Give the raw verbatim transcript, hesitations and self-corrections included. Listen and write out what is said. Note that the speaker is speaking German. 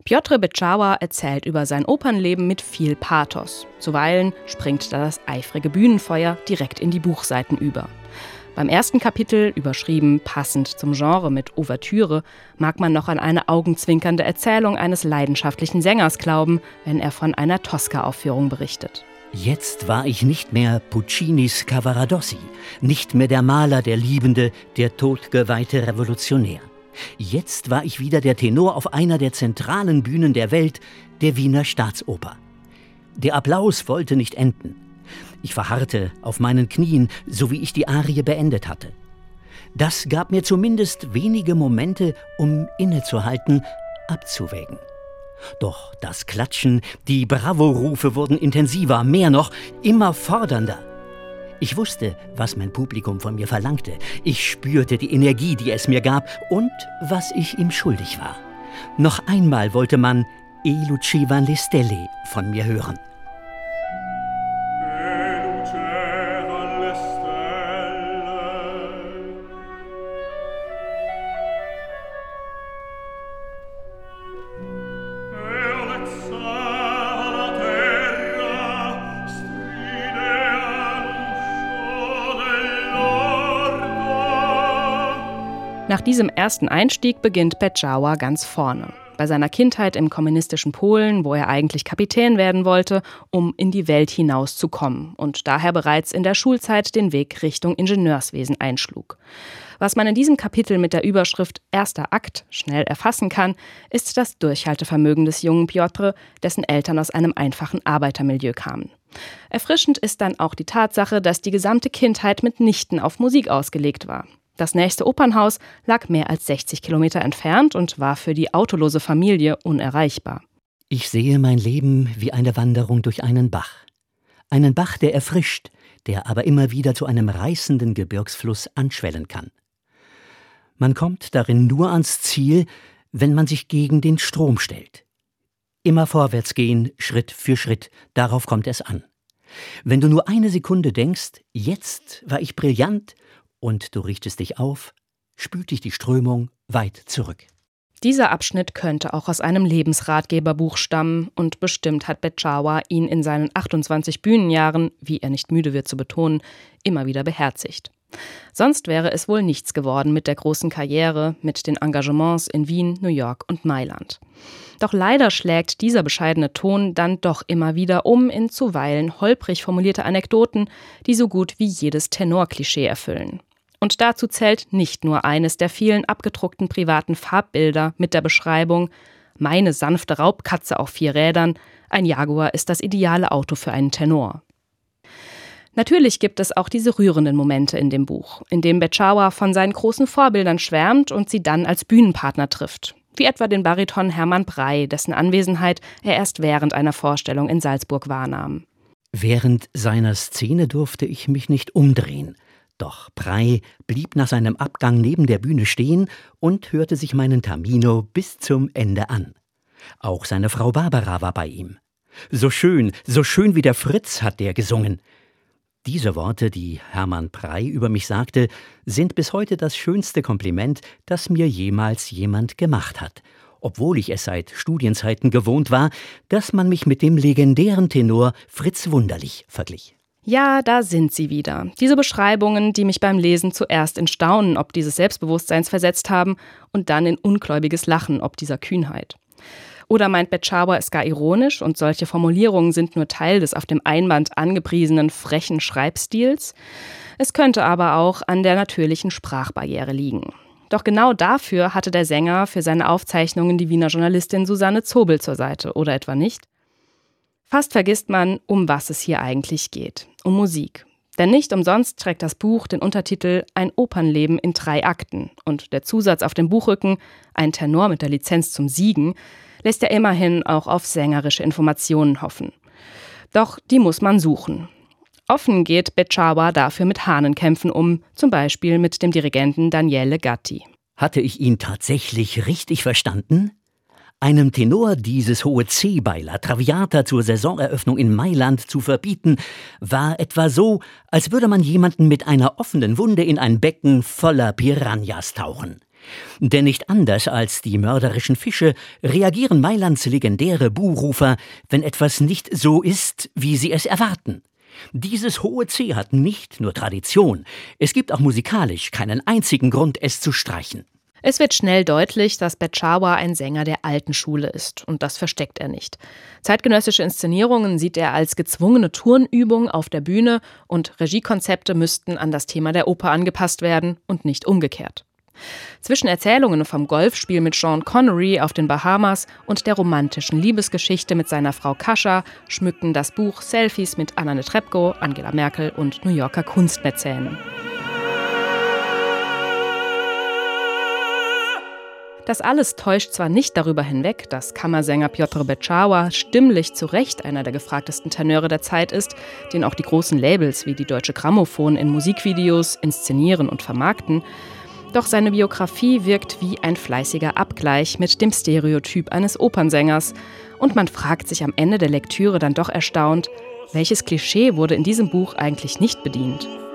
Piotr Beczała erzählt über sein Opernleben mit viel Pathos. Zuweilen springt da das eifrige Bühnenfeuer direkt in die Buchseiten über. Beim ersten Kapitel, überschrieben passend zum Genre mit Ouvertüre, mag man noch an eine augenzwinkernde Erzählung eines leidenschaftlichen Sängers glauben, wenn er von einer Tosca-Aufführung berichtet. Jetzt war ich nicht mehr Puccinis Cavaradossi, nicht mehr der Maler, der Liebende, der todgeweihte Revolutionär. Jetzt war ich wieder der Tenor auf einer der zentralen Bühnen der Welt, der Wiener Staatsoper. Der Applaus wollte nicht enden. Ich verharrte auf meinen Knien, so wie ich die Arie beendet hatte. Das gab mir zumindest wenige Momente, um innezuhalten, abzuwägen. Doch das Klatschen, die Bravo-Rufe wurden intensiver, mehr noch, immer fordernder. Ich wusste, was mein Publikum von mir verlangte. Ich spürte die Energie, die es mir gab und was ich ihm schuldig war. Noch einmal wollte man E lucevano le stelle von mir hören. Nach diesem ersten Einstieg beginnt Beczała ganz vorne. Bei seiner Kindheit im kommunistischen Polen, wo er eigentlich Kapitän werden wollte, um in die Welt hinauszukommen und daher bereits in der Schulzeit den Weg Richtung Ingenieurswesen einschlug. Was man in diesem Kapitel mit der Überschrift Erster Akt schnell erfassen kann, ist das Durchhaltevermögen des jungen Piotr, dessen Eltern aus einem einfachen Arbeitermilieu kamen. Erfrischend ist dann auch die Tatsache, dass die gesamte Kindheit mitnichten auf Musik ausgelegt war. Das nächste Opernhaus lag mehr als sechzig Kilometer entfernt und war für die autolose Familie unerreichbar. Ich sehe mein Leben wie eine Wanderung durch einen Bach. Einen Bach, der erfrischt, der aber immer wieder zu einem reißenden Gebirgsfluss anschwellen kann. Man kommt darin nur ans Ziel, wenn man sich gegen den Strom stellt. Immer vorwärts gehen, Schritt für Schritt, darauf kommt es an. Wenn du nur eine Sekunde denkst, jetzt war ich brillant, und du richtest dich auf, spült dich die Strömung weit zurück. Dieser Abschnitt könnte auch aus einem Lebensratgeberbuch stammen und bestimmt hat Beczała ihn in seinen achtundzwanzig Bühnenjahren, wie er nicht müde wird zu betonen, immer wieder beherzigt. Sonst wäre es wohl nichts geworden mit der großen Karriere, mit den Engagements in Wien, New York und Mailand. Doch leider schlägt dieser bescheidene Ton dann doch immer wieder um in zuweilen holprig formulierte Anekdoten, die so gut wie jedes Tenor-Klischee erfüllen. Und dazu zählt nicht nur eines der vielen abgedruckten privaten Farbbilder mit der Beschreibung »Meine sanfte Raubkatze auf vier Rädern, ein Jaguar ist das ideale Auto für einen Tenor«. Natürlich gibt es auch diese rührenden Momente in dem Buch, in dem Beczała von seinen großen Vorbildern schwärmt und sie dann als Bühnenpartner trifft. Wie etwa den Bariton Hermann Prey, dessen Anwesenheit er erst während einer Vorstellung in Salzburg wahrnahm. Während seiner Szene durfte ich mich nicht umdrehen. Doch Prey blieb nach seinem Abgang neben der Bühne stehen und hörte sich meinen Tamino bis zum Ende an. Auch seine Frau Barbara war bei ihm. »So schön, so schön wie der Fritz«, hat der gesungen. Diese Worte, die Hermann Prey über mich sagte, sind bis heute das schönste Kompliment, das mir jemals jemand gemacht hat, obwohl ich es seit Studienzeiten gewohnt war, dass man mich mit dem legendären Tenor Fritz Wunderlich verglich. Ja, da sind sie wieder. Diese Beschreibungen, die mich beim Lesen zuerst in Staunen ob dieses Selbstbewusstseins versetzt haben und dann in ungläubiges Lachen ob dieser Kühnheit. Oder meint Beczała es gar ironisch und solche Formulierungen sind nur Teil des auf dem Einband angepriesenen frechen Schreibstils? Es könnte aber auch an der natürlichen Sprachbarriere liegen. Doch genau dafür hatte der Sänger für seine Aufzeichnungen die Wiener Journalistin Susanne Zobel zur Seite, oder etwa nicht? Fast vergisst man, um was es hier eigentlich geht. Um Musik. Denn nicht umsonst trägt das Buch den Untertitel »Ein Opernleben in drei Akten« und der Zusatz auf dem Buchrücken »Ein Tenor mit der Lizenz zum Siegen« lässt ja immerhin auch auf sängerische Informationen hoffen. Doch die muss man suchen. Offen geht Beczała dafür mit Hahnenkämpfen um, zum Beispiel mit dem Dirigenten Daniele Gatti. Hatte ich ihn tatsächlich richtig verstanden? Einem Tenor dieses hohe C bei La Traviata zur Saisoneröffnung in Mailand zu verbieten, war etwa so, als würde man jemanden mit einer offenen Wunde in ein Becken voller Piranhas tauchen. Denn nicht anders als die mörderischen Fische reagieren Mailands legendäre Buhrufer, wenn etwas nicht so ist, wie sie es erwarten. Dieses hohe C hat nicht nur Tradition, es gibt auch musikalisch keinen einzigen Grund, es zu streichen. Es wird schnell deutlich, dass Betschawa ein Sänger der alten Schule ist. Und das versteckt er nicht. Zeitgenössische Inszenierungen sieht er als gezwungene Turnübung auf der Bühne und Regiekonzepte müssten an das Thema der Oper angepasst werden und nicht umgekehrt. Zwischen Erzählungen vom Golfspiel mit Sean Connery auf den Bahamas und der romantischen Liebesgeschichte mit seiner Frau Kasia schmücken das Buch Selfies mit Anna Netrebko, Angela Merkel und New Yorker Kunstmäzenen. Das alles täuscht zwar nicht darüber hinweg, dass Kammersänger Piotr Betschawa stimmlich zu Recht einer der gefragtesten Tenöre der Zeit ist, den auch die großen Labels wie die Deutsche Grammophon in Musikvideos inszenieren und vermarkten. Doch seine Biografie wirkt wie ein fleißiger Abgleich mit dem Stereotyp eines Opernsängers. Und man fragt sich am Ende der Lektüre dann doch erstaunt, welches Klischee wurde in diesem Buch eigentlich nicht bedient?